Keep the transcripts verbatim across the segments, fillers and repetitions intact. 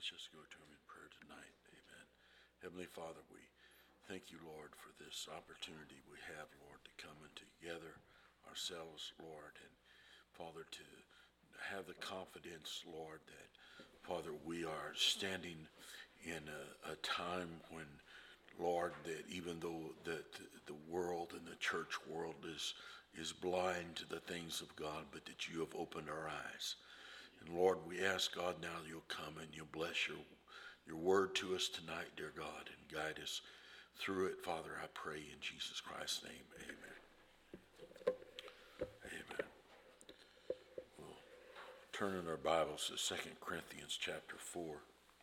Let's just go to him in prayer tonight. Amen. Heavenly Father, we thank you, Lord, for this opportunity we have, Lord, to come and together ourselves, Lord, and Father, to have the confidence, Lord, that, Father, we are standing in a, a time when, Lord, that even though that the world and the church world is is blind to the things of God, but that you have opened our eyes. And Lord, we ask, God, now you'll come and you'll bless your your word to us tonight, dear God, and guide us through it. Father, I pray in Jesus Christ's name. Amen. Amen. We'll turn in our Bibles to Second Corinthians chapter four.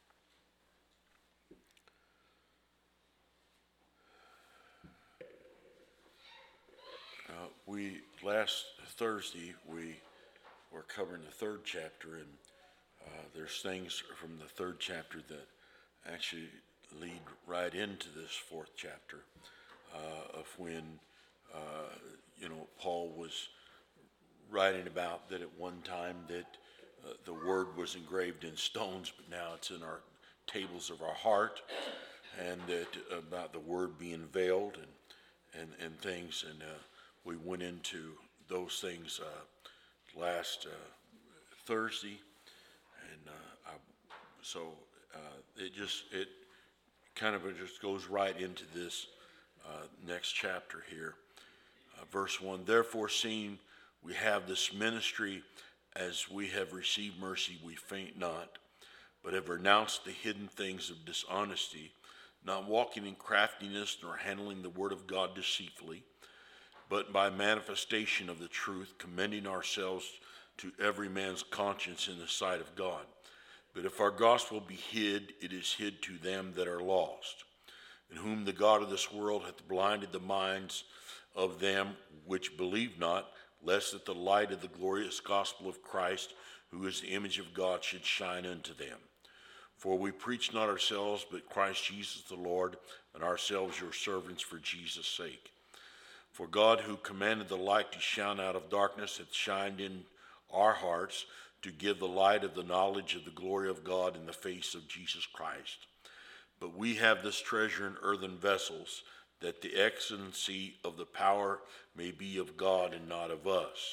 Uh, we, last Thursday, we were covering the third chapter, and uh, there's things from the third chapter that actually lead right into this fourth chapter uh, of when, uh, you know, Paul was writing about that at one time that uh, the word was engraved in stones, but now it's in our tables of our heart, and that about the word being veiled and, and, and things, and uh, we went into those things uh, last uh, Thursday, and uh, I, so uh, it just it kind of just goes right into this uh, next chapter here, uh, verse one. Therefore, seeing we have this ministry, as we have received mercy, we faint not, but have renounced the hidden things of dishonesty, not walking in craftiness, nor handling the word of God deceitfully, but by manifestation of the truth, commending ourselves to every man's conscience in the sight of God. But if our gospel be hid, it is hid to them that are lost, in whom the God of this world hath blinded the minds of them which believe not, lest that the light of the glorious gospel of Christ, who is the image of God, should shine unto them. For we preach not ourselves, but Christ Jesus the Lord, and ourselves your servants for Jesus' sake. For God, who commanded the light to shine out of darkness, hath shined in our hearts to give the light of the knowledge of the glory of God in the face of Jesus Christ. But we have this treasure in earthen vessels, that the excellency of the power may be of God and not of us.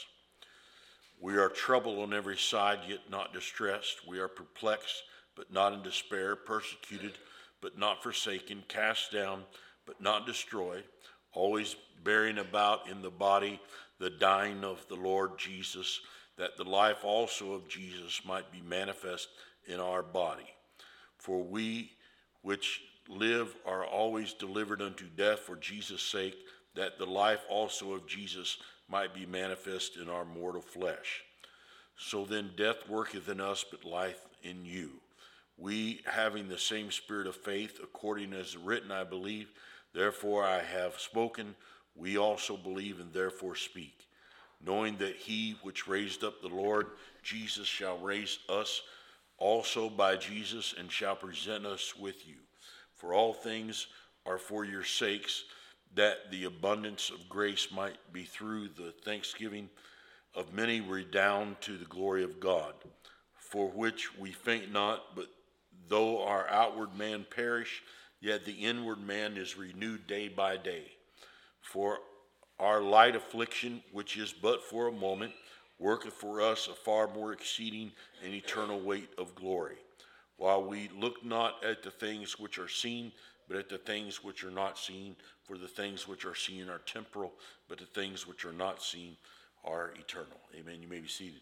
We are troubled on every side, yet not distressed. We are perplexed, but not in despair, persecuted, but not forsaken, cast down, but not destroyed, always bearing about in the body the dying of the Lord Jesus, that the life also of Jesus might be manifest in our body. For we which live are always delivered unto death for Jesus' sake, that the life also of Jesus might be manifest in our mortal flesh. So then death worketh in us, but life in you. We, having the same spirit of faith, according as written, I believe, therefore I have spoken, we also believe and therefore speak, knowing that he which raised up the Lord Jesus shall raise us also by Jesus, and shall present us with you. For all things are for your sakes, that the abundance of grace might be through the thanksgiving of many redound to the glory of God, for which we faint not, but though our outward man perish, yet the inward man is renewed day by day. For our light affliction, which is but for a moment, worketh for us a far more exceeding and eternal weight of glory, while we look not at the things which are seen, but at the things which are not seen. For the things which are seen are temporal, but the things which are not seen are eternal. Amen. You may be seated.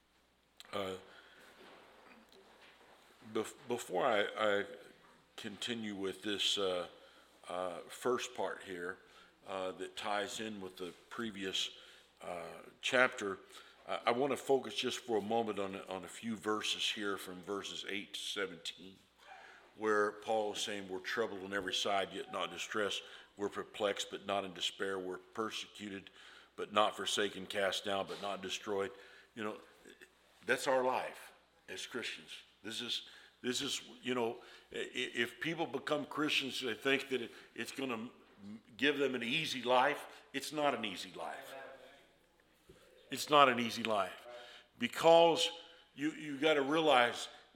Uh, bef- before I, I continue with this uh, uh, first part here, Uh, that ties in with the previous uh, chapter, uh, I want to focus just for a moment on, on a few verses here from verses eight to seventeen, where Paul is saying we're troubled on every side, yet not distressed. We're perplexed, but not in despair. We're persecuted, but not forsaken, cast down, but not destroyed. You know, that's our life as Christians. This is, this is, you know, if people become Christians, they think that it, it's going to give them an easy life. It's not an easy life. It's not an easy life, because you you got to realize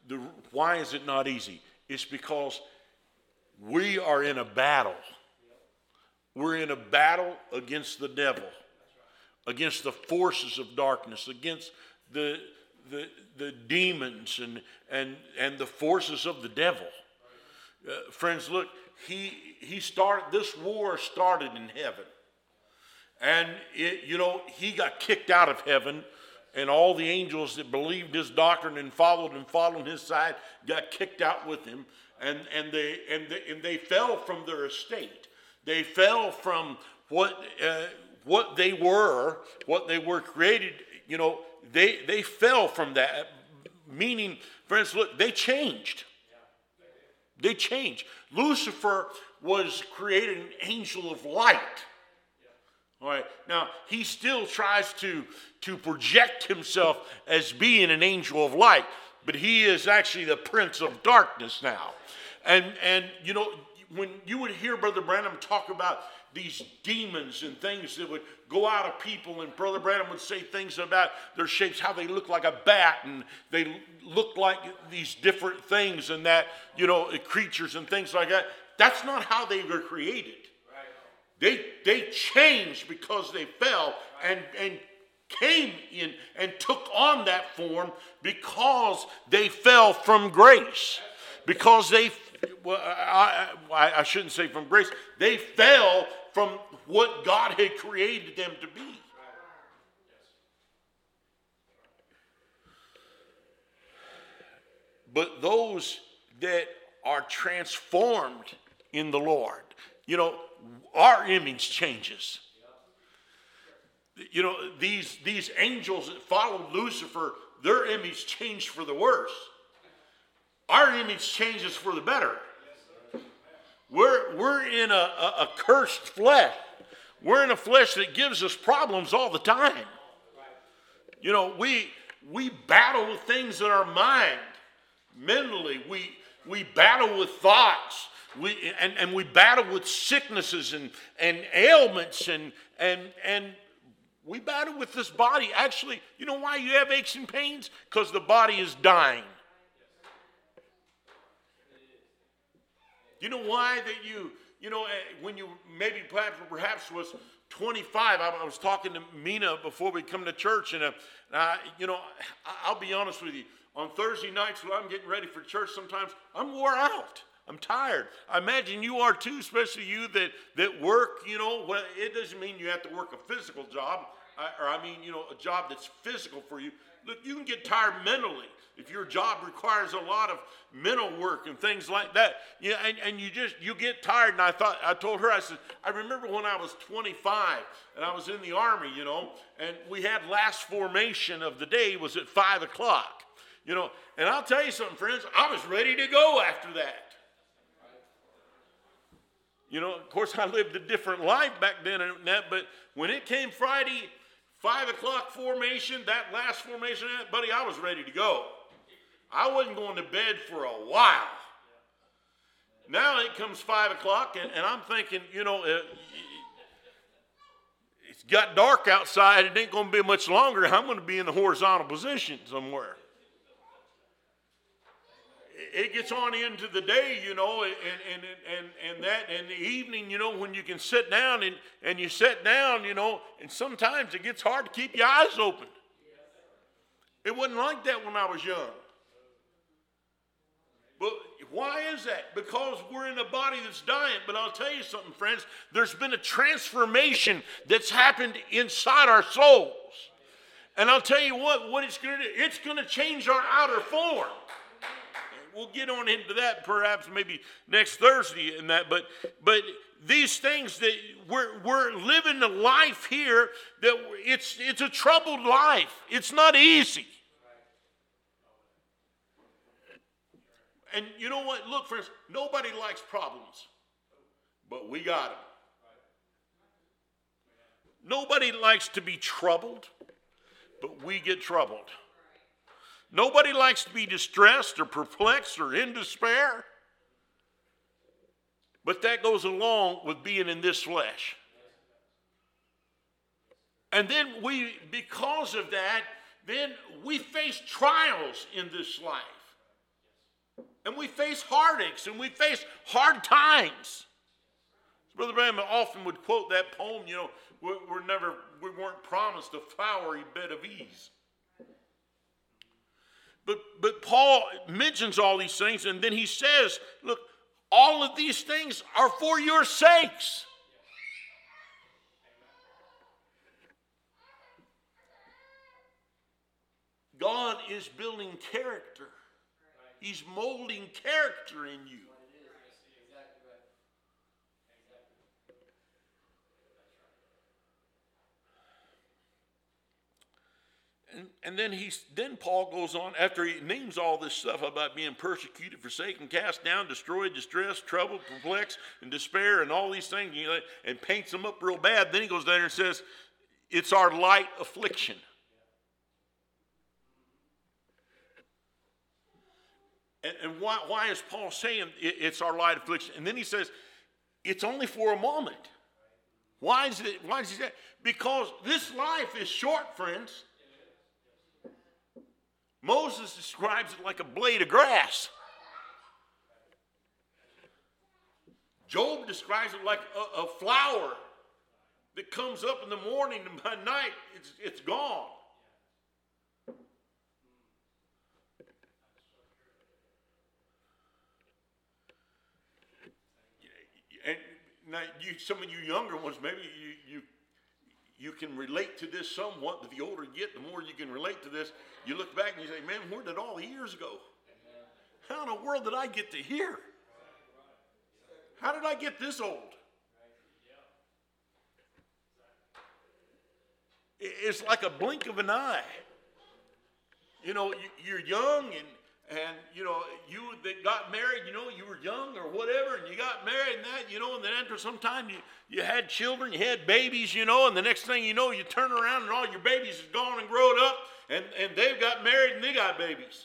the, why is it not easy? It's because we are in a battle. We're in a battle against the devil, against the forces of darkness, against the the the demons and and and the forces of the devil. Uh, friends, look, he he started this war started in heaven, and it, you know he got kicked out of heaven, and all the angels that believed his doctrine and followed and followed his side got kicked out with him, and and they and they, and they fell from their estate. They fell from what uh, what they were, what they were created. You know, they they fell from that. Meaning, friends, look, they changed. They changed. Lucifer was created an angel of light. All right. Now he still tries to to project himself as being an angel of light, but he is actually the prince of darkness now. And and you know, when you would hear Brother Branham talk about these demons and things that would go out of people, and Brother Branham would say things about their shapes, how they look like a bat, and they look like these different things, and that, you know, creatures and things like that. That's not how they were created. They they changed because they fell and, and came in and took on that form because they fell from grace. Because they, well, I, I, I shouldn't say from grace, they fell from what God had created them to be. But those that are transformed in the Lord, you know, our image changes. You know, these, these angels that followed Lucifer, their image changed for the worse. Our image changes for the better. We're, we're in a, a, a cursed flesh. We're in a flesh that gives us problems all the time. You know, we we battle with things in our mind. Mentally, we we battle with thoughts. We and, and we battle with sicknesses and, and ailments and and and we battle with this body. Actually, you know why you have aches and pains? Because the body is dying. You know why that you, you know, when you maybe perhaps, perhaps was twenty-five, I, I was talking to Mina before we come to church, and, uh, uh, you know, I'll be honest with you. On Thursday nights when I'm getting ready for church, sometimes I'm wore out. I'm tired. I imagine you are too, especially you that, that work, you know. Well, it doesn't mean you have to work a physical job, or I mean, you know, a job that's physical for you. Look, you can get tired mentally. If your job requires a lot of mental work and things like that, yeah, and, and you just, you get tired. And I thought, I told her, I said, I remember when I was twenty-five and I was in the Army, you know, and we had last formation of the day was at five o'clock, you know, and I'll tell you something, friends, I was ready to go after that. You know, of course, I lived a different life back then and that, but when it came Friday, five o'clock formation, that last formation, buddy, I was ready to go. I wasn't going to bed for a while. Now it comes five o'clock, and, and I'm thinking, you know, it, it's got dark outside. It ain't going to be much longer. I'm going to be in the horizontal position somewhere. It gets on into the day, you know, and, and, and, and that, and the evening, you know, when you can sit down and, and you sit down, you know, and sometimes it gets hard to keep your eyes open. It wasn't like that when I was young. But why is that? Because we're in a body that's dying. But I'll tell you something, friends. There's been a transformation that's happened inside our souls. And I'll tell you what, what it's going to do. It's going to change our outer form. We'll get on into that perhaps maybe next Thursday and that. But but these things that we're we're living a life here that it's it's a troubled life. It's not easy. And you know what? Look, friends, nobody likes problems, but we got them. Nobody likes to be troubled, but we get troubled. Nobody likes to be distressed or perplexed or in despair, but that goes along with being in this flesh. And then we, because of that, then we face trials in this life. And we face heartaches and we face hard times. Brother Branham often would quote that poem, you know, we're, we're never, we weren't promised a flowery bed of ease. But, but Paul mentions all these things, and then he says, look, all of these things are for your sakes. God is building character. He's molding character in you. And, and then he's then Paul goes on, after he names all this stuff about being persecuted, forsaken, cast down, destroyed, distressed, troubled, perplexed, and despair, and all these things, you know, and paints them up real bad. Then he goes down and says, it's our light affliction. And, and why, why is Paul saying it, it's our light affliction? And then he says, it's only for a moment. Why is it? Why does he say that? Because this life is short, friends. Moses describes it like a blade of grass. Job describes it like a, a flower that comes up in the morning and by night it's, it's gone. And now you, some of you younger ones, maybe you, you you can relate to this somewhat, but the older you get, the more you can relate to this. You look back and you say, man, where did all the years go? How in the world did I get to here? How did I get this old? It's like a blink of an eye. You know, you're young and And, you know, you that got married, you know, you were young or whatever, and you got married and that, you know, and then after some time you, you had children, you had babies, you know, and the next thing you know, you turn around and all your babies is gone and grown up, and, and they've got married and they got babies.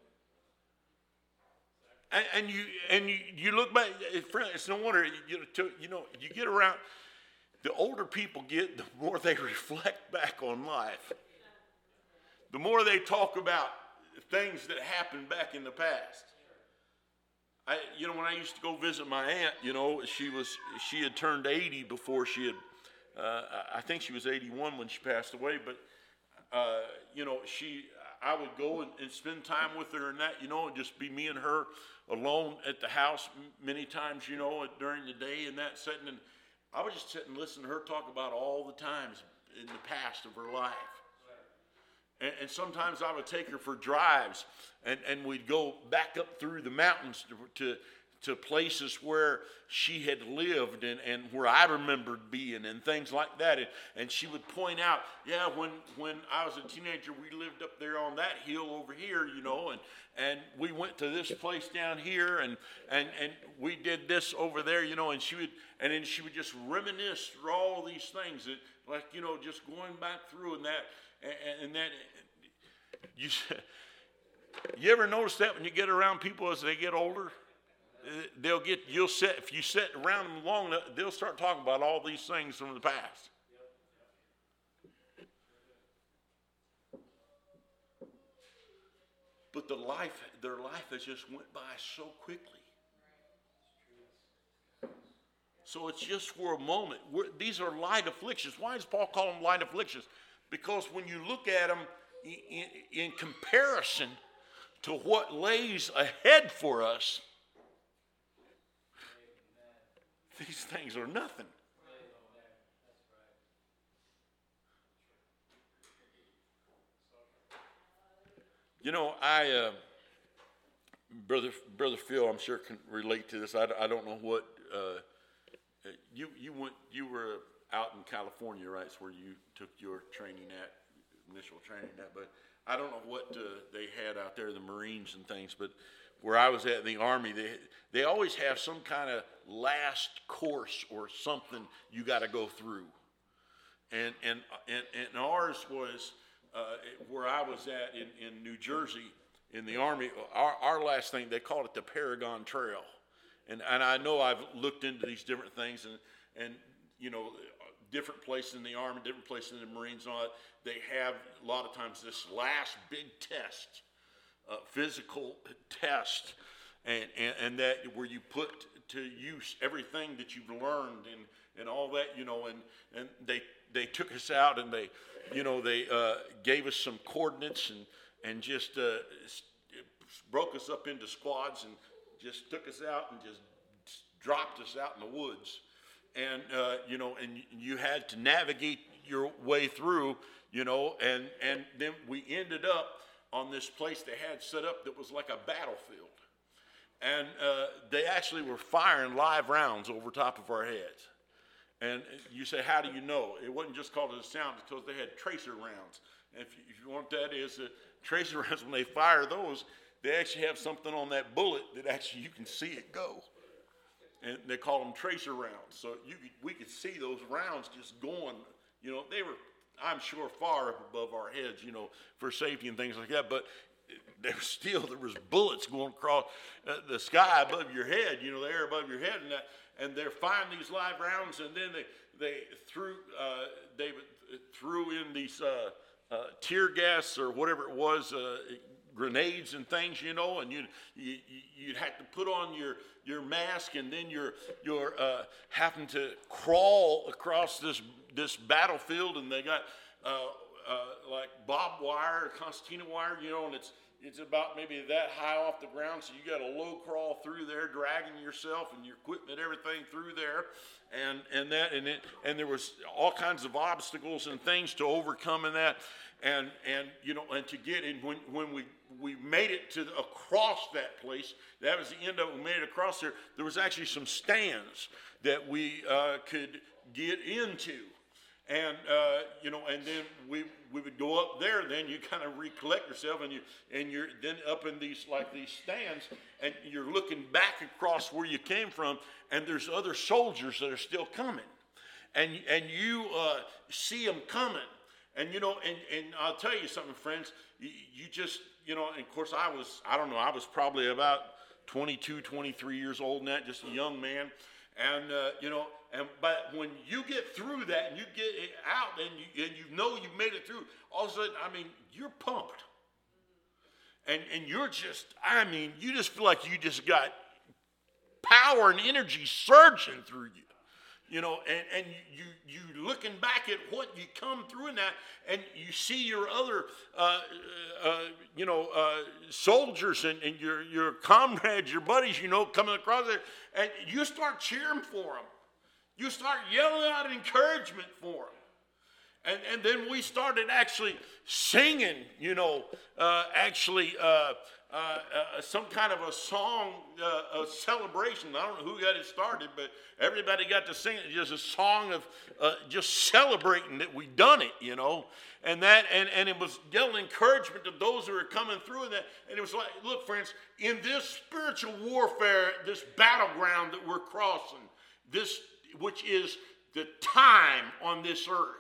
And, and you and you, you look back, it's no wonder, you, you know, you get around, the older people get, the more they reflect back on life. The more they talk about things that happened back in the past. I, you know, when I used to go visit my aunt, you know, she was she had turned eighty before she had. Uh, I think she was eighty-one when she passed away. But uh, you know, she I would go and, and spend time with her and that, you know, and just be me and her alone at the house many times, you know, during the day and that setting. And I would just sit and listen to her talk about all the times in the past of her life. And, and sometimes I would take her for drives, and, and we'd go back up through the mountains to, to, to places where she had lived and, and where I remembered being and things like that. And, and she would point out, yeah, when, when I was a teenager, we lived up there on that hill over here, you know, and, and we went to this place down here, and, and, and we did this over there, you know, and she would, and then she would just reminisce through all these things that, like, you know, just going back through and that. And, and then you, you ever notice that when you get around people as they get older, they'll get, you'll sit, if you sit around them long enough, they'll start talking about all these things from the past. But the life, their life has just went by so quickly. So it's just for a moment. We're, these are light afflictions. Why does Paul call them light afflictions? Because when you look at them in, in, in comparison to what lays ahead for us, these things are nothing. You know, I, uh, brother, brother Phil, I'm sure can relate to this. I, I don't know what uh, you you went. You were out in California, right? It's where you took your training at, initial training at. But I don't know what uh, they had out there, the Marines and things. But where I was at in the Army, they they always have some kind of last course or something you got to go through. And and and, and ours was uh, where I was at in, in New Jersey in the Army. Our, our last thing, they called it the Paragon Trail. And and I know I've looked into these different things, and and you know, different places in the Army, different places in the Marines and all that, they have a lot of times this last big test uh, physical test, and, and and that where you put to use everything that you've learned and and all that, you know, and and they they took us out and they, you know, they uh, gave us some coordinates and and just uh, broke us up into squads and just took us out and just dropped us out in the woods. And, uh, you know, and you had to navigate your way through, you know, and, and then we ended up on this place they had set up that was like a battlefield. And uh, they actually were firing live rounds over top of our heads. And you say, how do you know? It wasn't just called a sound because they had tracer rounds. And if you, if you want that is that tracer rounds, when they fire those, they actually have something on that bullet that actually you can see it go. And they call them tracer rounds. So you could, we could see those rounds just going, you know, they were, I'm sure, far up above our heads, you know, for safety and things like that. But there was still, there was bullets going across uh, the sky above your head, you know, the air above your head. And that, and they're firing these live rounds, and then they, they threw, uh, they threw in these uh, uh, tear gas or whatever it was, uh, grenades and things, you know, and you, you, you'd have to put on your, your mask, and then you're, you're uh, having to crawl across this, this battlefield, and they got uh, uh, like barbed wire, concertina wire, you know, and it's, it's about maybe that high off the ground, so you got a low crawl through there, dragging yourself and your equipment, everything through there, and and that, and it, and there was all kinds of obstacles and things to overcome in that, and and you know, and to get in when when we we made it to across that place, that was the end of it. We made it across there. There was actually some stands that we uh, could get into. And, uh, you know, and then we, we would go up there, then you kind of recollect yourself, and, you, and you're then up in these, like these stands, and you're looking back across where you came from, and there's other soldiers that are still coming. And, and you uh, see them coming. And, you know, and, and I'll tell you something, friends, you, you just, you know, and of course I was, I don't know, I was probably about twenty-two, twenty-three years old and that, just a young man. And, uh, you know, and but when you get through that and you get it out and you, and you know you've made it through, all of a sudden, I mean, you're pumped. And, and you're just, I mean, you just feel like you just got power and energy surging through you. You know, and, and you, you looking back at what you come through in that, and you see your other, uh, uh, you know, uh, soldiers and, and your, your comrades, your buddies, you know, coming across there, and you start cheering for them. You start yelling out encouragement for them. And, and then we started actually singing, you know, uh, actually uh, uh, uh, some kind of a song, uh, a celebration. I don't know who got it started, but everybody got to sing it. Just a song of uh, just celebrating that we done it, you know. And that, and, and it was yelling encouragement to those who were coming through. And that, and it was like, look, friends, in this spiritual warfare, this battleground that we're crossing, this which is the time on this earth.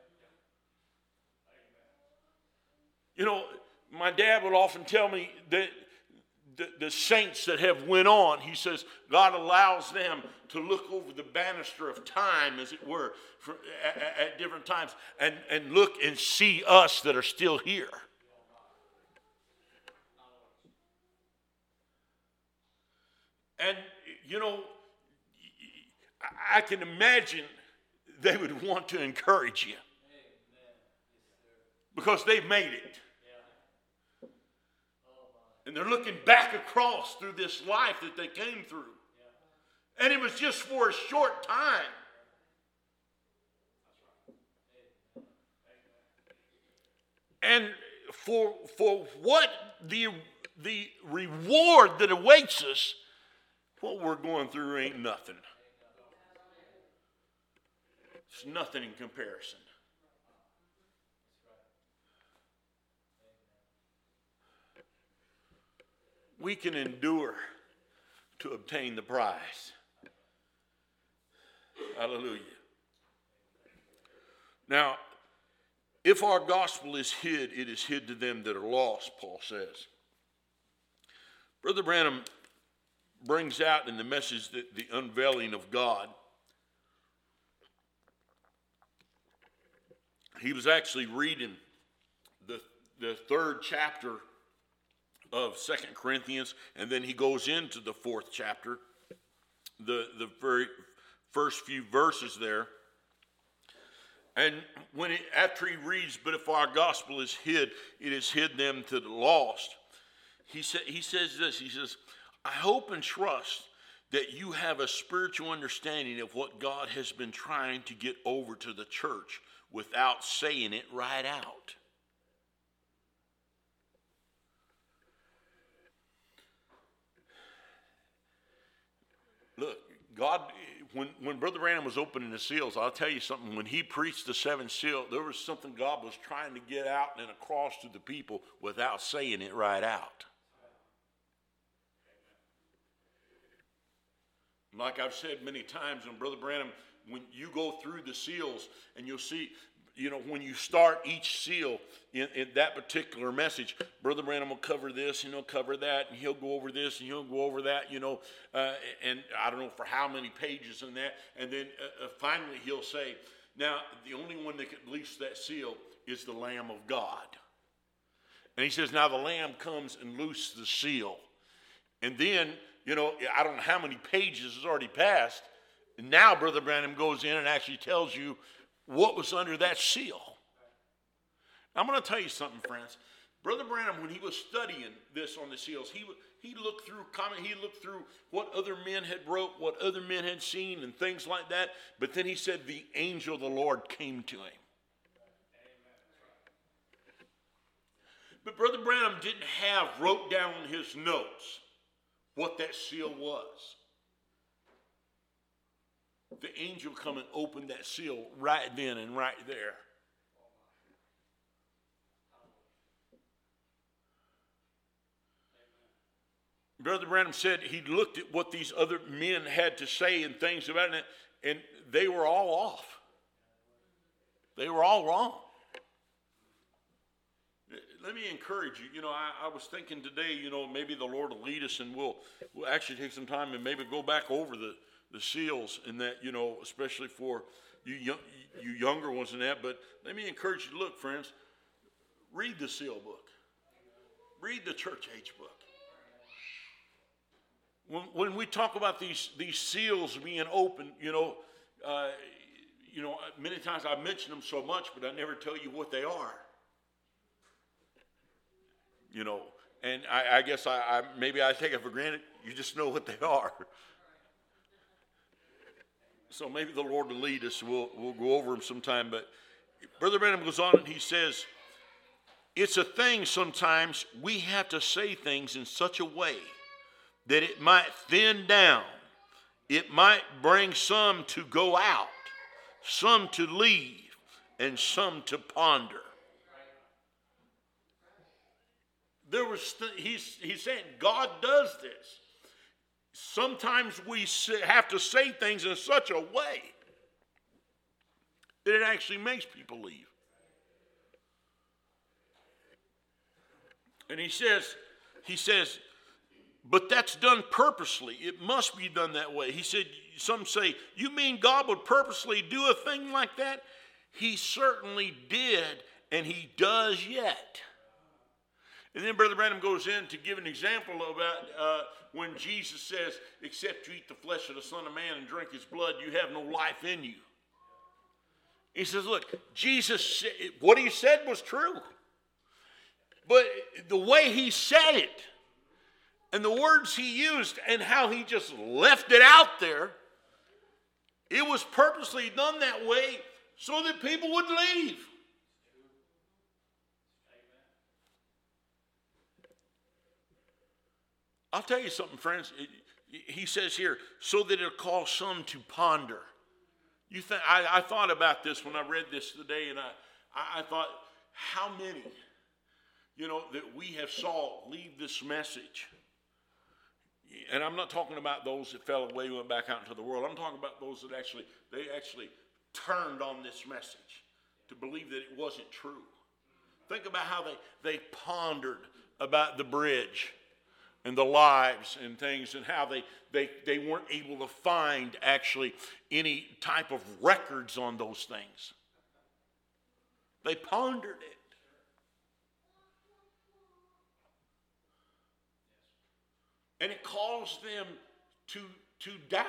You know, my dad would often tell me that the, the saints that have went on, he says, God allows them to look over the banister of time, as it were, for, at, at different times, and, and look and see us that are still here. And, you know, I can imagine they would want to encourage you because they've made it. And they're looking back across through this life that they came through. And it was just for a short time. And for, for what the, the reward that awaits us, what we're going through ain't nothing. It's nothing in comparison. We can endure to obtain the prize. Hallelujah. Now, if our gospel is hid, it is hid to them that are lost, Paul says. Brother Branham brings out in the message that the unveiling of God. He was actually reading the, the third chapter of Second Corinthians, and then he goes into the fourth chapter, the, the very first few verses there. And when it, after he reads, but if our gospel is hid, it is hid them to the lost. He, sa- he says this, he says, I hope and trust that you have a spiritual understanding of what God has been trying to get over to the church without saying it right out. Look, God, when, when Brother Branham was opening the seals, I'll tell you something, when he preached the seven seals, there was something God was trying to get out and across to the people without saying it right out. Like I've said many times, when Brother Branham, when you go through the seals and you'll see, you know, when you start each seal in, in that particular message, Brother Branham will cover this and he'll cover that and he'll go over this and he'll go over that, you know, uh, and I don't know for how many pages in that. And then uh, uh, finally he'll say, now the only one that can release that seal is the Lamb of God. And he says, now the Lamb comes and looses the seal. And then, you know, I don't know how many pages has already passed. And now Brother Branham goes in and actually tells you what was under that seal. I'm going to tell you something, friends. Brother Branham, when he was studying this on the seals, he he looked through comment, he looked through what other men had wrote, what other men had seen, and things like that. But then he said the angel of the Lord came to him. But Brother Branham didn't have wrote down in his notes what that seal was. The angel come and opened that seal right then and right there. Brother Branham said he looked at what these other men had to say and things about it, and they were all off. They were all wrong. Let me encourage you. You know, I, I was thinking today, you know, maybe the Lord will lead us and we'll, we'll actually take some time and maybe go back over the, the seals and that, you know, especially for you, young, you younger ones and that. But let me encourage you to look, friends, read the seal book. Read the church age book. When, when we talk about these, these seals being open, you know, uh, you know, many times I mention them so much, but I never tell you what they are. You know, and I, I guess I, I maybe I take it for granted. You just know what they are. So maybe the Lord will lead us. We'll we'll go over them sometime. But Brother Branham goes on and he says, it's a thing sometimes we have to say things in such a way that it might thin down. It might bring some to go out, some to leave, and some to ponder. There was th- he's, he's saying God does this. Sometimes we say, have to say things in such a way that it actually makes people leave. And he says, he says, but that's done purposely. It must be done that way. He said, some say, you mean God would purposely do a thing like that? He certainly did, and he does yet. And then Brother Branham goes in to give an example about uh, when Jesus says, except you eat the flesh of the Son of Man and drink his blood, you have no life in you. He says, look, Jesus, what he said was true. But the way he said it and the words he used and how he just left it out there, it was purposely done that way so that people would leave. I'll tell you something, friends. He says here, so that it'll cause some to ponder. You think I, I thought about this when I read this today, and I, I, I thought, how many, you know, that we have saw leave this message. And I'm not talking about those that fell away and went back out into the world. I'm talking about those that actually, they actually turned on this message to believe that it wasn't true. Think about how they, they pondered about the bridge and the lives and things, and how they, they, they weren't able to find actually any type of records on those things. They pondered it. And it caused them to, to doubt.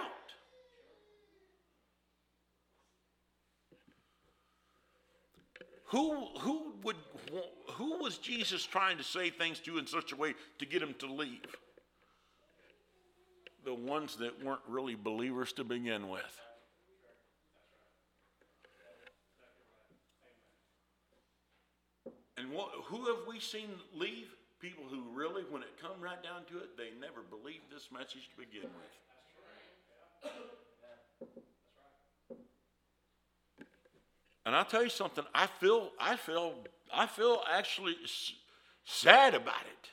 Who, who, would, who was Jesus trying to say things to in such a way to get them to leave? The ones that weren't really believers to begin with. And what, who have we seen leave? People who really, when it come right down to it, they never believed this message to begin with. And I'll tell you something, I feel, I feel, I feel actually s- sad about it.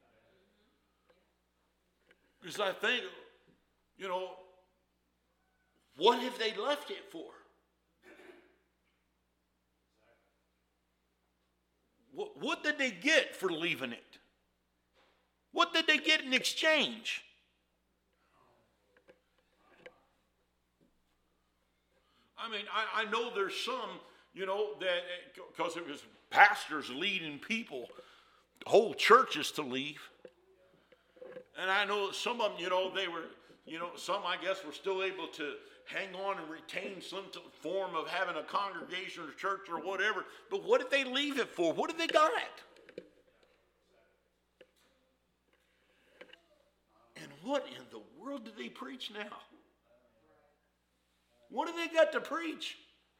Because I think, you know, what have they left it for? What, what did they get for leaving it? What did they get in exchange? I mean, I, I know there's some, you know, that because it was pastors leading people, whole churches to leave. And I know some of them, you know, they were, you know, some I guess were still able to hang on and retain some form of having a congregation or church or whatever. But what did they leave it for? What did they got? And what in the world do they preach now? What do they got to preach?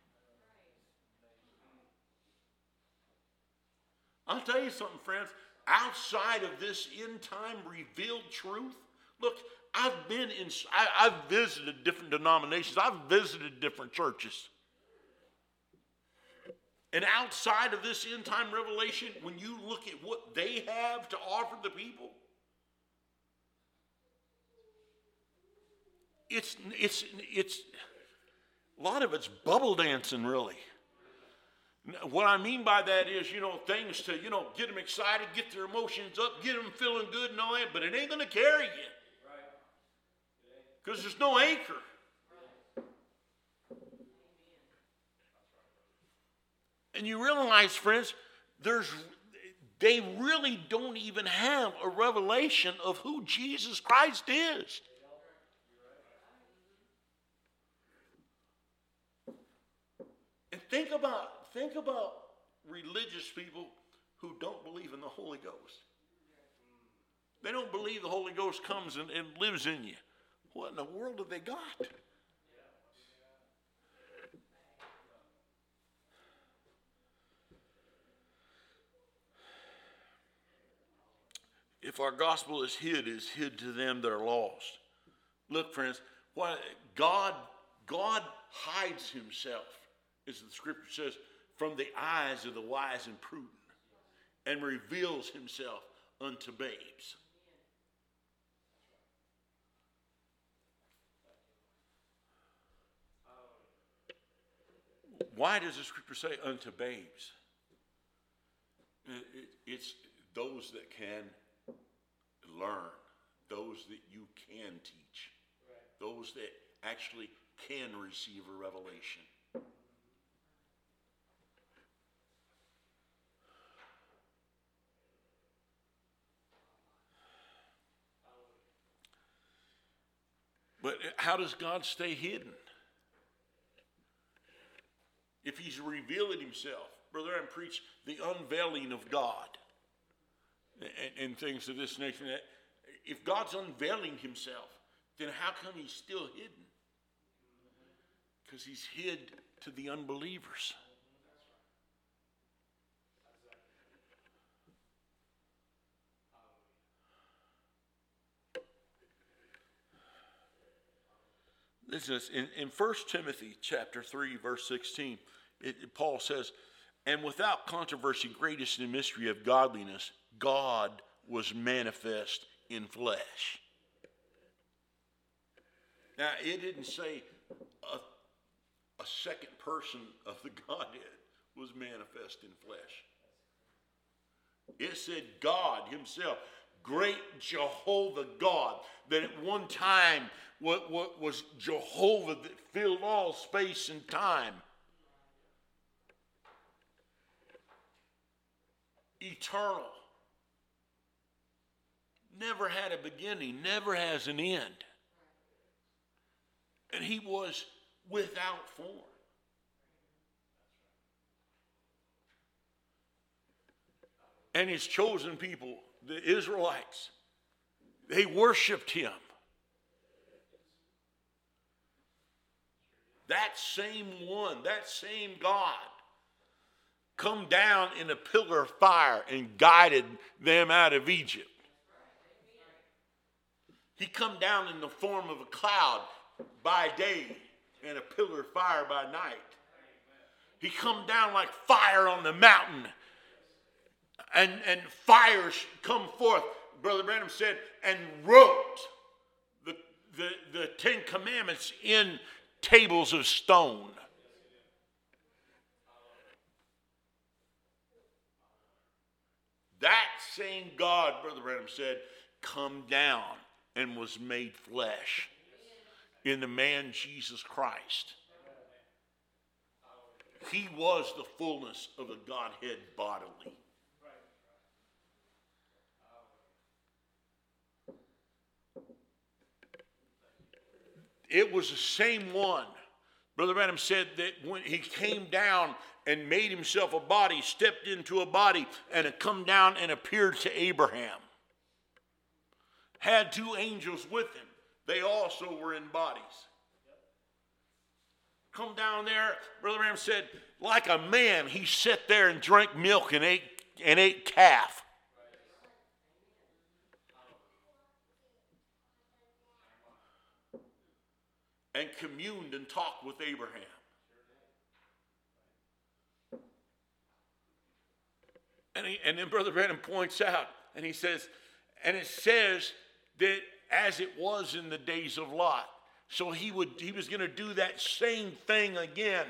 I'll tell you something, friends. Outside of this end time revealed truth, look, I've been in, I, I've visited different denominations. I've visited different churches. And outside of this end time revelation, when you look at what they have to offer the people, it's, it's, it's, a lot of it's bubble dancing, really. What I mean by that is, you know, things to, you know, get them excited, get their emotions up, get them feeling good and all that, but it ain't going to carry you. Because there's no anchor. And you realize, friends, there's they really don't even have a revelation of who Jesus Christ is. And think about think about religious people who don't believe in the Holy Ghost. They don't believe the Holy Ghost comes and, and lives in you. What in the world have they got? If our gospel is hid, it's hid to them that are lost. Look, friends, what God, God hides himself, as the scripture says, from the eyes of the wise and prudent, and reveals himself unto babes. Why does the scripture say unto babes? It, it, it's those that can learn, those that you can teach, those that actually can receive a revelation. But how does God stay hidden? If he's revealing himself, Brother Aaron preached the unveiling of God and, and things of this nature. If God's unveiling himself, then how come he's still hidden? Because he's hid to the unbelievers. Listen, in, in First Timothy chapter three, verse sixteen, it, it, Paul says, and without controversy, great is the mystery of godliness. God was manifest in flesh. Now, it didn't say a, a second person of the Godhead was manifest in flesh. It said God himself, great Jehovah God, that at one time what, what was Jehovah that filled all space and time. Eternal. never had a beginning, never has an end. And he was without form. And his chosen people, the Israelites, they worshiped him. That same one, that same God, come down in a pillar of fire and guided them out of Egypt. He come down in the form of a cloud by day and a pillar of fire by night. He come down like fire on the mountain, and, and fires come forth, Brother Branham said, and wrote the, the, the Ten Commandments in tables of stone. That same God, Brother Branham said, come down and was made flesh in the man Jesus Christ. He was the fullness of the Godhead bodily. It was the same one. Brother Branham said that when he came down and made himself a body, stepped into a body, and had come down and appeared to Abraham. Had two angels with him. They also were in bodies. Come down there, Brother Branham said, like a man, he sat there and drank milk and ate, and ate calf. And communed and talked with Abraham. And, he, and then Brother Branham points out, and he says, and it says that as it was in the days of Lot. So he would he was going to do that same thing again.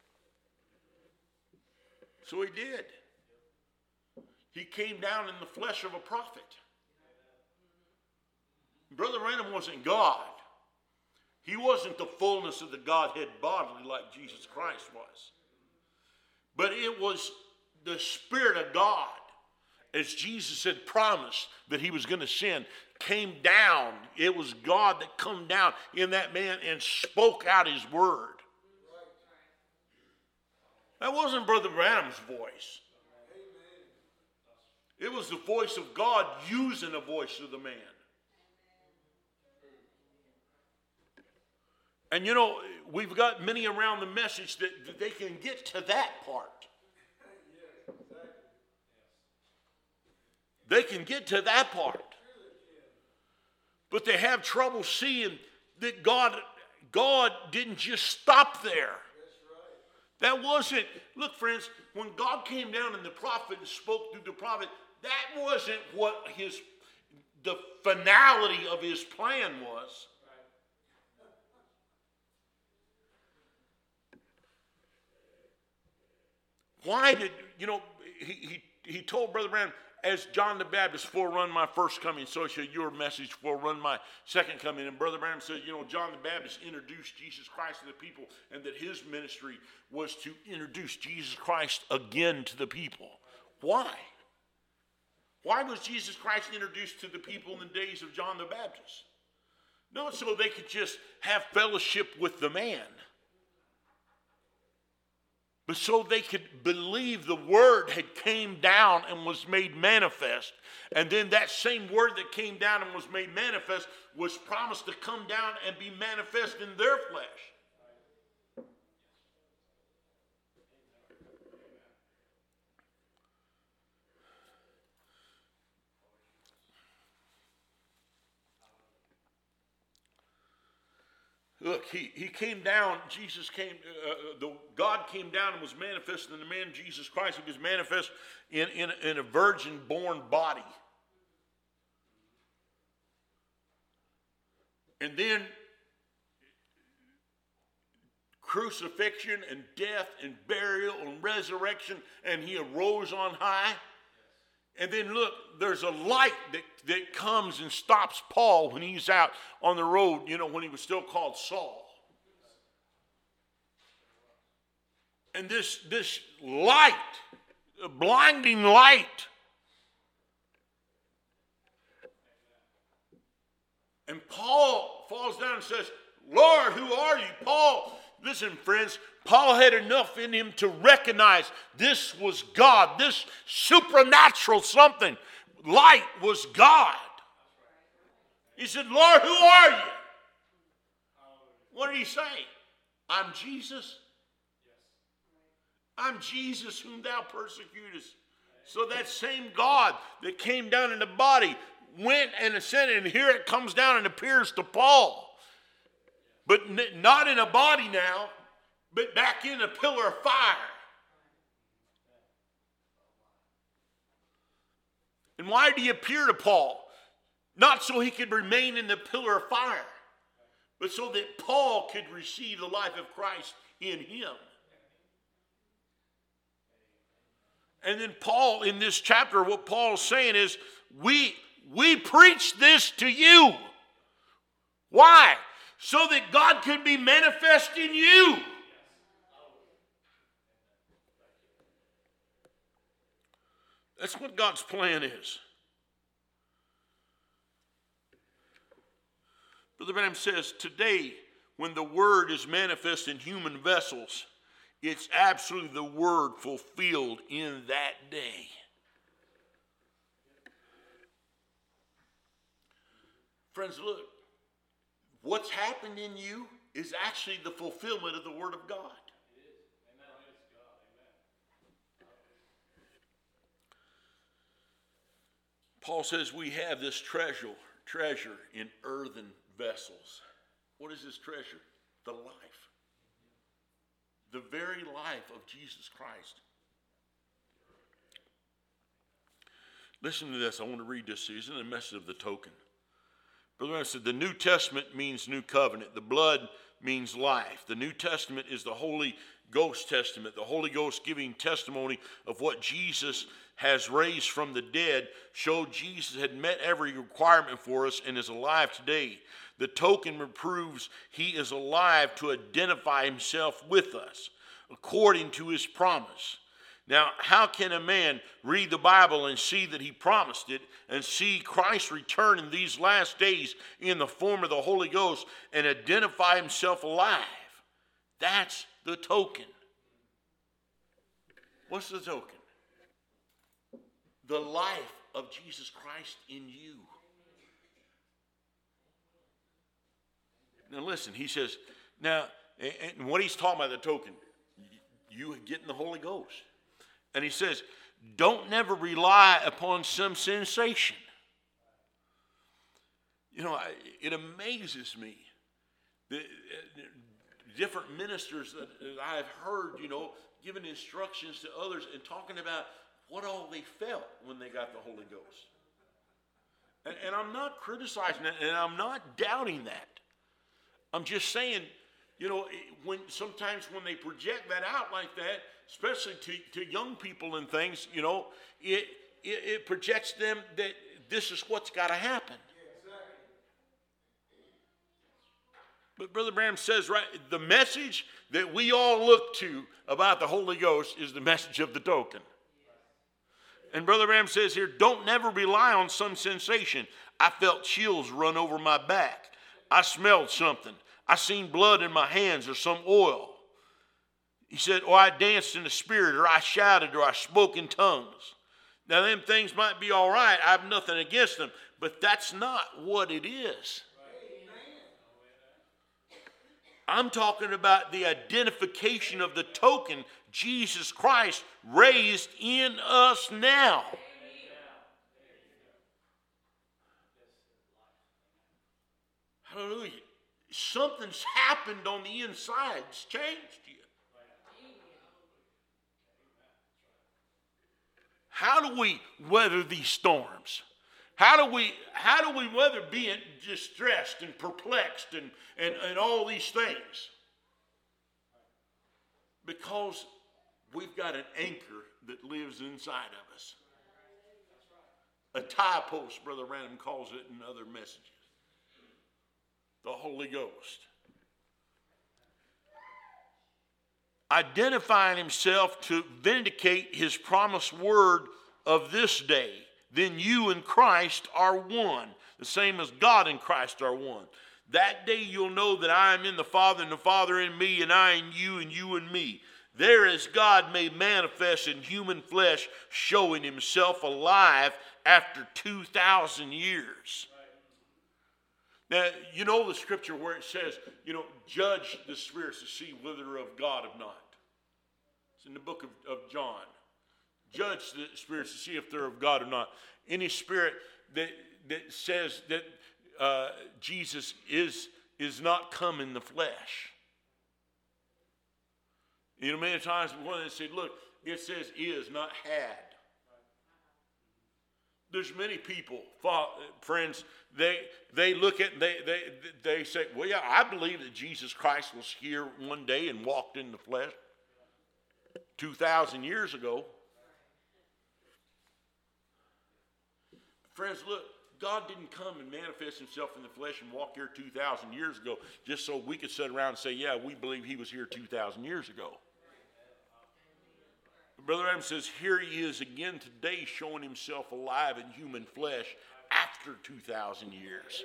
So he did. He came down in the flesh of a prophet. Brother Branham wasn't God. He wasn't the fullness of the Godhead bodily like Jesus Christ was. But it was the Spirit of God, as Jesus had promised that he was going to send, came down. It was God that come down in that man and spoke out his word. That wasn't Brother Branham's voice. It was the voice of God using the voice of the man. And you know, we've got many around the message that, that they can get to that part. They can get to that part. But they have trouble seeing that God, God didn't just stop there. That wasn't, look friends, when God came down and the prophet and spoke through the prophet, that wasn't what his, the finality of his plan was. Why did, you know, he, he, he told Brother Branham, as John the Baptist forerun my first coming, so shall your message forerun my second coming. And Brother Branham said, you know, John the Baptist introduced Jesus Christ to the people, and that his ministry was to introduce Jesus Christ again to the people. Why? Why was Jesus Christ introduced to the people in the days of John the Baptist? Not so they could just have fellowship with the man, but so they could believe the word had came down and was made manifest. And then that same word that came down and was made manifest was promised to come down and be manifest in their flesh. Look, he, he came down, Jesus came, uh, the God came down and was manifest in the man Jesus Christ. He was manifest in, in, in a virgin-born body. And then crucifixion and death and burial and resurrection, and he arose on high. And then look, there's a light that, that comes and stops Paul when he's out on the road, you know, when he was still called Saul. And this, this light, a blinding light, And Paul falls down and says, Lord, who are you? Paul, listen, friends, Paul had enough in him to recognize this was God, this supernatural something. Light was God. He said, Lord, who are you? What did he say? I'm Jesus. I'm Jesus whom thou persecutest. So that same God that came down in the body went and ascended, and here it comes down and appears to Paul. But n- not in a body now, but back in a pillar of fire. And why did he appear to Paul? Not so he could remain in the pillar of fire, but so that Paul could receive the life of Christ in him. And then Paul, in this chapter, what Paul is saying is, we, we preach this to you. Why? So that God could be manifest in you. That's what God's plan is. Brother Branham says, today, when the Word is manifest in human vessels, it's absolutely the Word fulfilled in that day. Friends, look, what's happened in you is actually the fulfillment of the Word of God. Paul says we have this treasure, treasure in earthen vessels. What is this treasure? The life. The very life of Jesus Christ. Listen to this. I want to read this to you. It's in the message of the token. Brother Branham said, the New Testament means new covenant. The blood means life. The New Testament is the Holy Ghost Testament. The Holy Ghost giving testimony of what Jesus has raised from the dead, showed Jesus had met every requirement for us and is alive today. The token proves he is alive to identify himself with us according to his promise. Now, how can a man read the Bible and see that he promised it and see Christ return in these last days in the form of the Holy Ghost and identify himself alive? That's the token. What's the token? The life of Jesus Christ in you. Now listen, he says, now, and what he's talking about, the token, you getting the Holy Ghost. And he says, don't never rely upon some sensation. You know, it amazes me that different ministers that I've heard, you know, giving instructions to others and talking about what all they felt when they got the Holy Ghost. And, and I'm not criticizing it, and I'm not doubting that. I'm just saying, you know, when sometimes when they project that out like that, especially to, to young people and things, you know, it, it, it projects them that this is what's got to happen. But Brother Branham says, right, the message that we all look to about the Holy Ghost is the message of the token. And Brother Branham says here, don't never rely on some sensation. I felt chills run over my back. I smelled something. I seen blood in my hands or some oil. He said, or I danced in the spirit, or I shouted, or I spoke in tongues. Now, them things might be all right. I have nothing against them. But that's not what it is. I'm talking about the identification of the token, Jesus Christ, raised in us now. Hallelujah. Something's happened on the inside. It's changed you. How do we weather these storms? How do we, how do we weather being distressed and perplexed and, and, and all these things? Because we've got an anchor that lives inside of us. A tie post, Brother Branham calls it in other messages. The Holy Ghost. Identifying himself to vindicate his promised word of this day. Then you and Christ are one. the same as God and Christ are one. That day you'll know that I am in the Father, and the Father in me, and I in you, and you in me. There is God made manifest in human flesh, showing himself alive after two thousand years. Now, you know the scripture where it says, you know, judge the spirits to see whether they're of God or not. It's in the book of, of John. Judge the spirits to see if they're of God or not. Any spirit that that says that uh, Jesus is, is not come in the flesh. You know, many times before they said, look, it says is, not had. There's many people, friends, they they look at, they, they, they say, well, yeah, I believe that Jesus Christ was here one day and walked in the flesh two thousand years ago. Friends, look, God didn't come and manifest himself in the flesh and walk here two thousand years ago just so we could sit around and say, yeah, we believe he was here two thousand years ago. Brother Adam says, here he is again today showing himself alive in human flesh after two thousand years.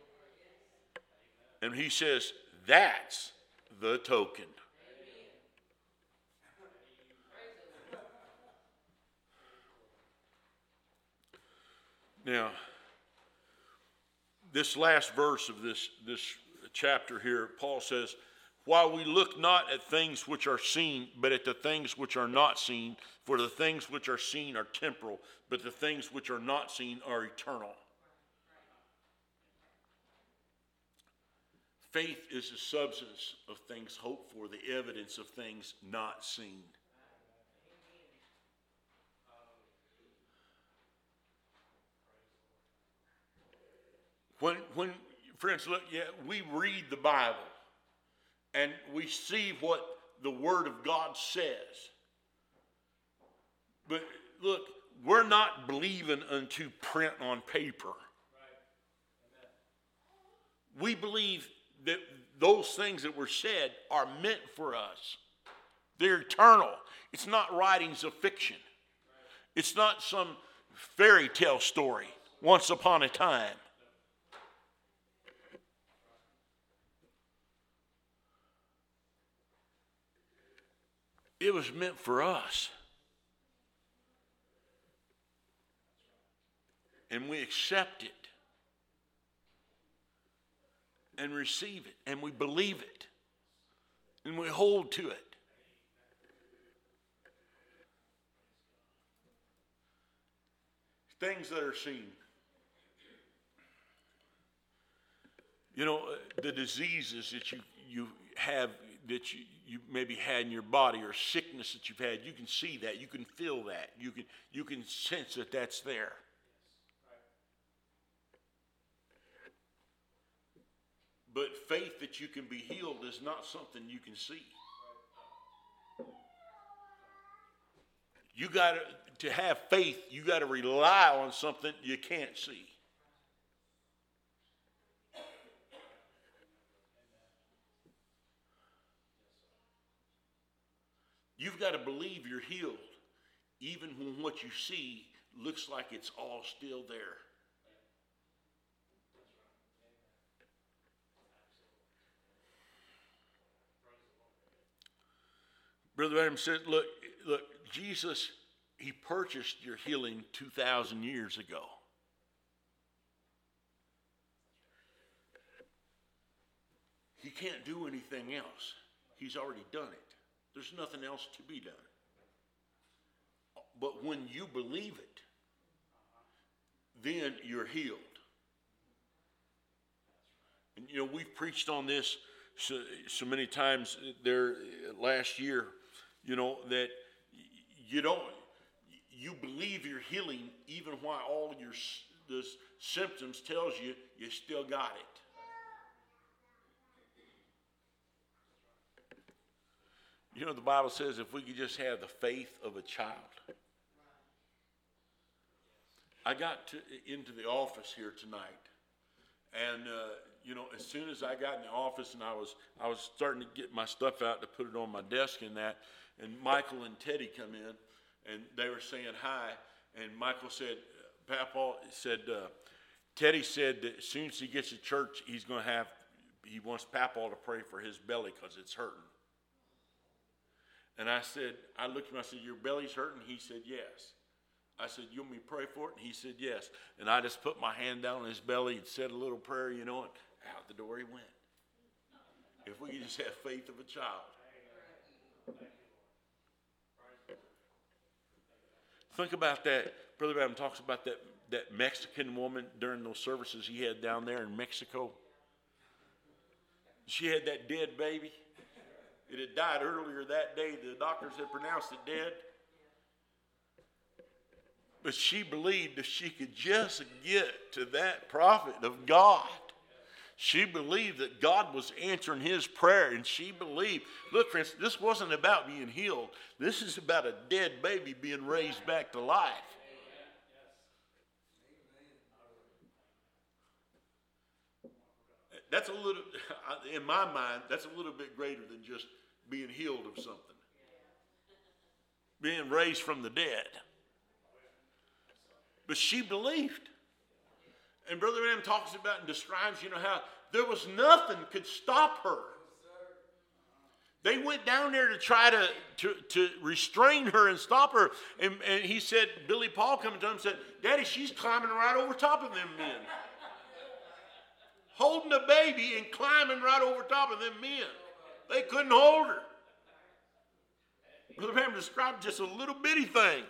And he says, that's the token. Now, this last verse of this, this chapter here, Paul says, while we look not at things which are seen, but at the things which are not seen, for the things which are seen are temporal, but the things which are not seen are eternal. Faith is the substance of things hoped for, the evidence of things not seen. When, when friends, look, yeah, we read the Bible and we see what the Word of God says. But look, we're not believing unto print on paper. We believe that those things that were said are meant for us. They're eternal. It's not writings of fiction. It's not some fairy tale story, once upon a time. It was meant for us. And we accept it. And receive it. And we believe it. And we hold to it. Things that are seen. You know, the diseases that you, you have, that you, you maybe had in your body, or sickness that you've had, you can see that, you can feel that, you can you can sense that that's there. But faith that you can be healed is not something you can see. You got to, to have faith, you got to rely on something you can't see. You've got to believe you're healed, even when what you see looks like it's all still there. Brother Adam said, look, look, Jesus, he purchased your healing two thousand years ago. He can't do anything else. He's already done it. There's nothing else to be done. But when you believe it, then you're healed. And you know, we've preached on this so, so many times there last year, you know, that you don't, you believe you're healing even while all your the symptoms tells you you still got it. You know, the Bible says if we could just have the faith of a child. I got to, into the office here tonight, and uh, you know, as soon as I got in the office and I was I was starting to get my stuff out to put it on my desk and that, and Michael and Teddy come in, and they were saying hi, and Michael said, Papa said, uh, Teddy said that as soon as he gets to church, he's going to have, he wants Papaw to pray for his belly because it's hurting. And I said, I looked at him, I said, your belly's hurting? He said, yes. I said, you want me to pray for it? And he said, yes. And I just put my hand down on his belly and said a little prayer, you know, and out the door he went. If we could just have faith of a child. Think about that. Brother Adam talks about that, that Mexican woman during those services he had down there in Mexico. She had that dead baby. It had died earlier that day. The doctors had pronounced it dead. But she believed if she could just get to that prophet of God, she believed that God was answering his prayer, and she believed. Look, friends, this wasn't about being healed. This is about a dead baby being raised back to life. That's a little, in my mind, that's a little bit greater than just being healed of something. Being raised from the dead. But she believed. And Brother Adam talks about and describes, you know, how there was nothing could stop her. They went down there to try to, to, to restrain her and stop her. And, and he said, Billy Paul coming to him and said, Daddy, she's climbing right over top of them men. Holding the baby and climbing right over top of them men. They couldn't hold her. Brother Adam described just a little bitty thing.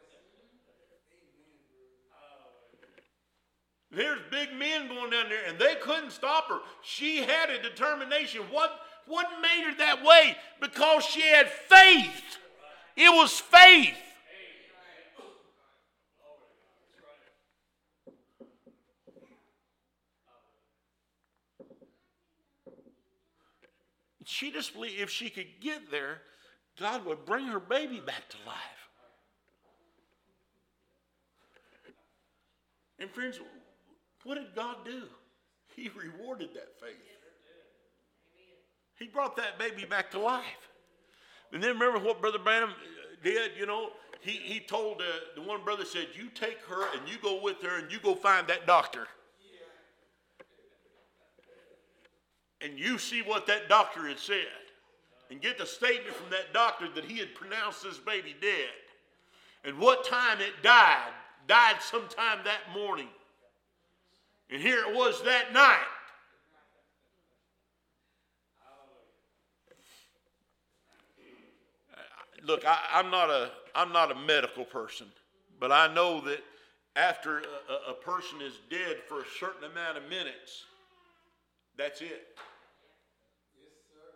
There's big men going down there, and they couldn't stop her. She had a determination. What, what made her that way? Because she had faith. It was faith. She just believed if she could get there, God would bring her baby back to life. And friends, what did God do? He rewarded that faith. He brought that baby back to life. And then remember what Brother Branham did, you know? He, he told, uh, the one brother said, you take her and you go with her and you go find that doctor. And you see what that doctor had said. And get the statement from that doctor that he had pronounced this baby dead. And what time it died. Died sometime that morning. And here it was that night. Look, I, I'm not a I'm not a medical person, but I know that after a, a person is dead for a certain amount of minutes, that's it. Yes,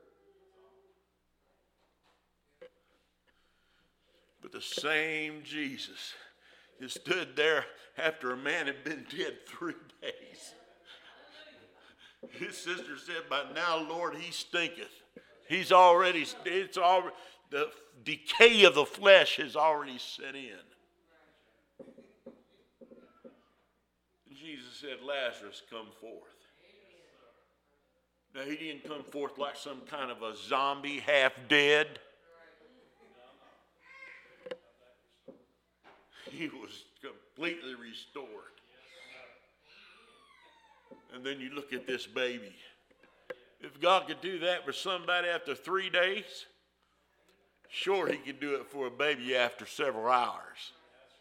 sir. But the same Jesus who stood there after a man had been dead three days. His sister said, by now, Lord, he stinketh. He's already, it's already, the decay of the flesh has already set in. Jesus said, Lazarus, come forth. Now, he didn't come forth like some kind of a zombie, half dead. He was completely restored. And then you look at this baby. If God could do that for somebody after three days, sure he could do it for a baby after several hours.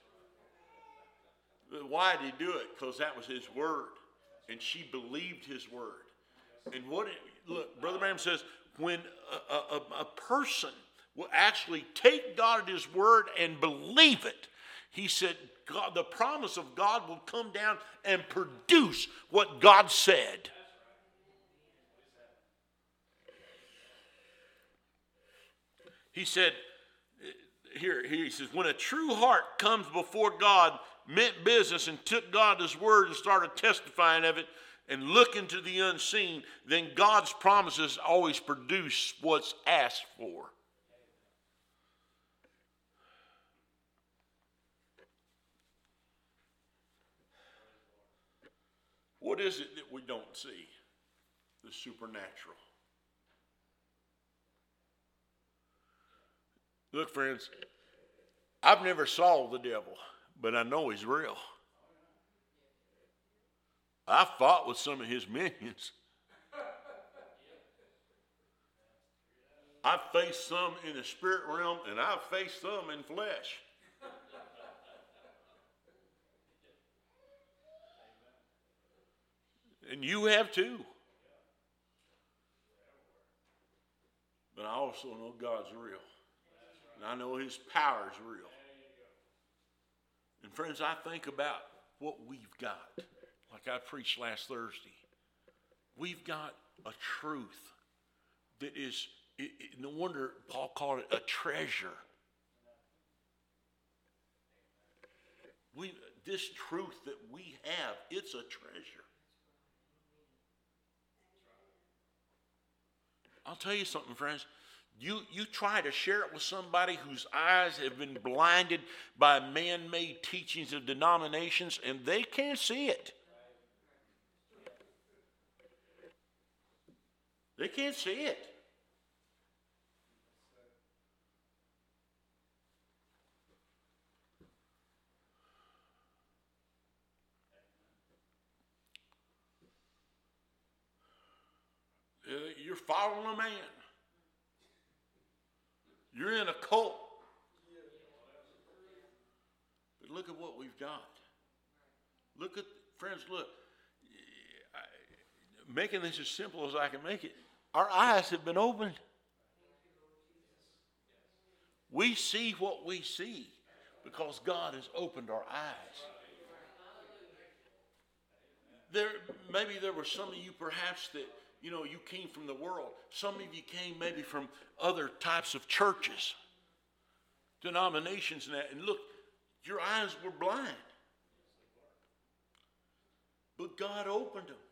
But why did he do it? Because that was his word. And she believed his word. And what, it, look, Brother Branham says, when a, a, a person will actually take God at his word and believe it, he said, God, the promise of God will come down and produce what God said. He said, here, here he says, when a true heart comes before God, meant business, and took God at his word and started testifying of it and looking to the unseen, then God's promises always produce what's asked for. What is it that we don't see? The supernatural. Look, friends, I've never saw the devil, but I know he's real. I fought with some of his minions. I've faced some in the spirit realm, and I've faced some in flesh. And you have too. But I also know God's real. And I know his power is real. And friends, I think about what we've got. Like I preached last Thursday. We've got a truth that is, it, it, no wonder Paul called it a treasure. We, this truth that we have, it's a treasure. I'll tell you something, friends. You, you try to share it with somebody whose eyes have been blinded by man-made teachings of denominations, and they can't see it. They can't see it. You're following a man. You're in a cult. But look at what we've got. Look at, friends, look. Making this as simple as I can make it, our eyes have been opened. We see what we see because God has opened our eyes. There, maybe there were some of you perhaps that, you know, you came from the world. Some of you came maybe from other types of churches, denominations and that. And look, your eyes were blind. But God opened them.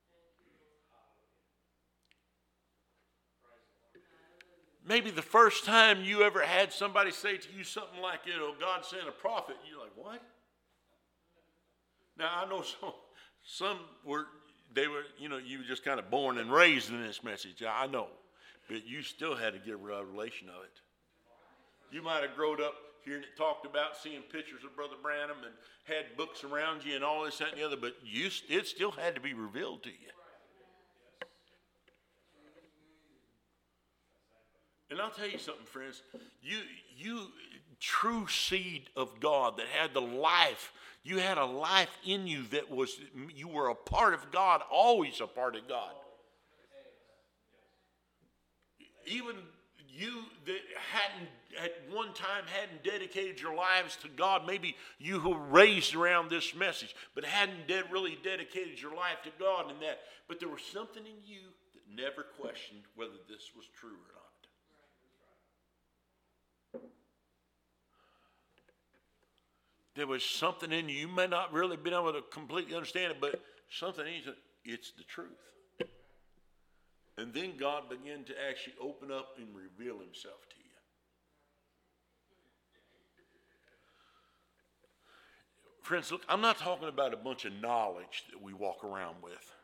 Maybe the first time you ever had somebody say to you something like, you know, God sent a prophet. You're like, what? Now, I know some, some were... They were, you know, you were just kind of born and raised in this message. I know. But you still had to get a revelation of it. You might have grown up hearing it talked about, seeing pictures of Brother Branham and had books around you and all this, that, and the other, but you, it still had to be revealed to you. And I'll tell you something, friends. You, you, true seed of God that had the life. You had a life in you that was, you were a part of God, always a part of God. Even you that hadn't, at one time, hadn't dedicated your lives to God, maybe you who were raised around this message, but hadn't de- really dedicated your life to God and that. But there was something in you that never questioned whether this was true or not. There was something in you. You may not really been able to completely understand it, but something in you, it's the truth. And then God began to actually open up and reveal himself to you. Friends, look, I'm not talking about a bunch of knowledge that we walk around with.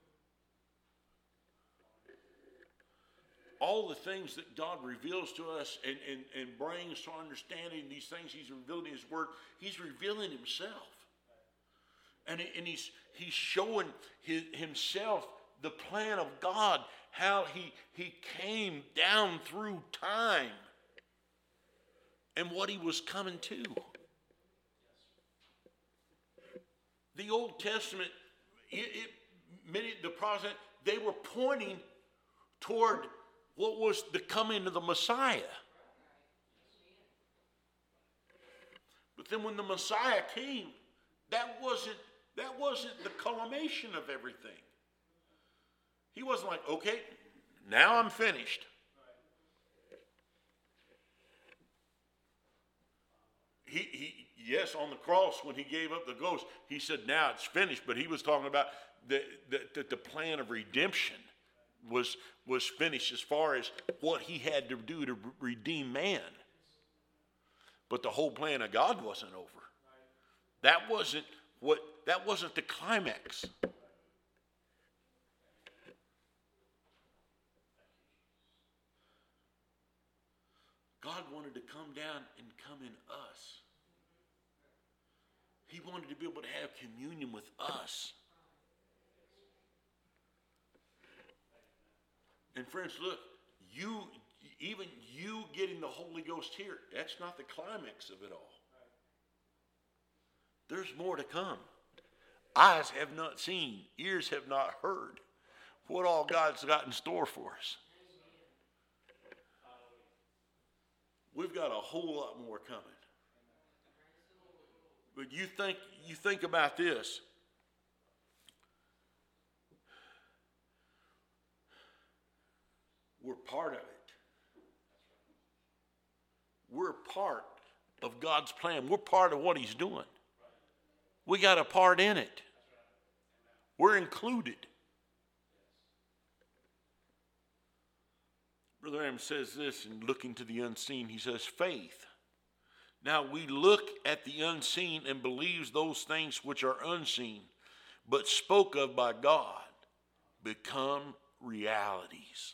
All the things that God reveals to us and, and, and brings to our understanding, these things he's revealed in his word, he's revealing himself. And, and he's, he's showing his, himself, the plan of God, how he, he came down through time and what he was coming to. The Old Testament, it, it, many the Protestant, they were pointing toward what was the coming of the Messiah. But then when the Messiah came, that wasn't, that wasn't the culmination of everything. He wasn't like, okay, now I'm finished. He, he, yes, on the cross when he gave up the ghost, he said, now it's finished. But he was talking about the, the, the plan of redemption. Was, was finished as far as what he had to do to redeem man. But the whole plan of God wasn't over. That wasn't what that wasn't the climax. God wanted to come down and come in us. He wanted to be able to have communion with us. And friends, look, you, even you getting the Holy Ghost here, that's not the climax of it all. There's more to come. Eyes have not seen, ears have not heard what all God's got in store for us. We've got a whole lot more coming. But you think, you think about this. We're part of it. We're part of God's plan. We're part of what he's doing. We got a part in it. We're included. Brother Adam says this in looking to the unseen. He says, faith. Now we look at the unseen and believes those things which are unseen, but spoke of by God, become realities.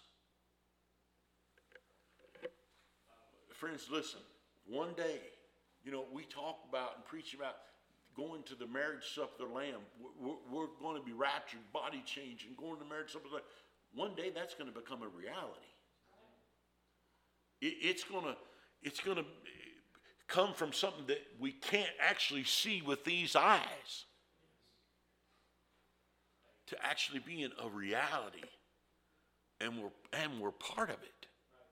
Friends, listen. One day, you know, we talk about and preach about going to the marriage supper of the Lamb. We're, we're going to be raptured, body change, and going to the marriage supper of the Lamb. One day that's going to become a reality. It, it's going to, it's going to come from something that we can't actually see with these eyes to actually being a reality, and we're and we're part of it.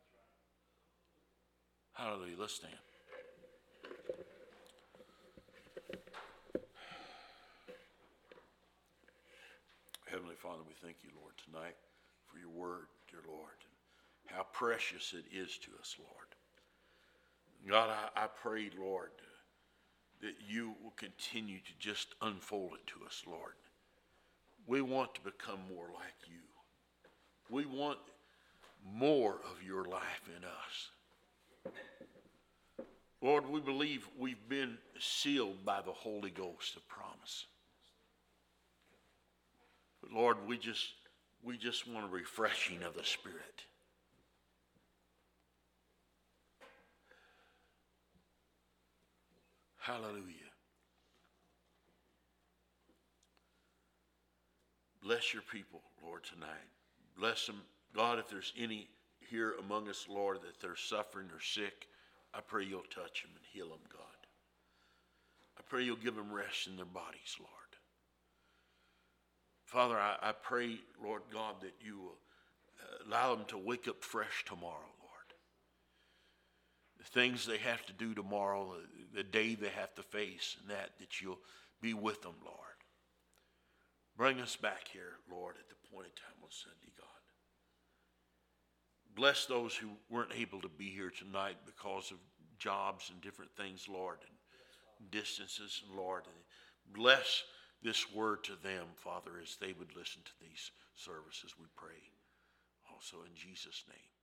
Hallelujah. Let's stand. Heavenly Father, we thank you, Lord, tonight for your word, dear Lord, and how precious it is to us, Lord. God, I, I pray, Lord, that you will continue to just unfold it to us, Lord. We want to become more like you. We want more of your life in us. Lord, we believe we've been sealed by the Holy Ghost of promise. But Lord, we just we just want a refreshing of the Spirit. Hallelujah. Bless your people, Lord, tonight. Bless them. God, if there's any here among us, Lord, that they're suffering or sick, I pray you'll touch them and heal them, God. I pray you'll give them rest in their bodies, Lord. Father, I, I pray, Lord God, that you will uh, allow them to wake up fresh tomorrow, Lord. The things they have to do tomorrow, the, the day they have to face, and that, that you'll be with them, Lord. Bring us back here, Lord, at the appointed time on Sunday, God. Bless those who weren't able to be here tonight because of jobs and different things, Lord, and distances, Lord. And bless this word to them, Father, as they would listen to these services, we pray. Also in Jesus' name.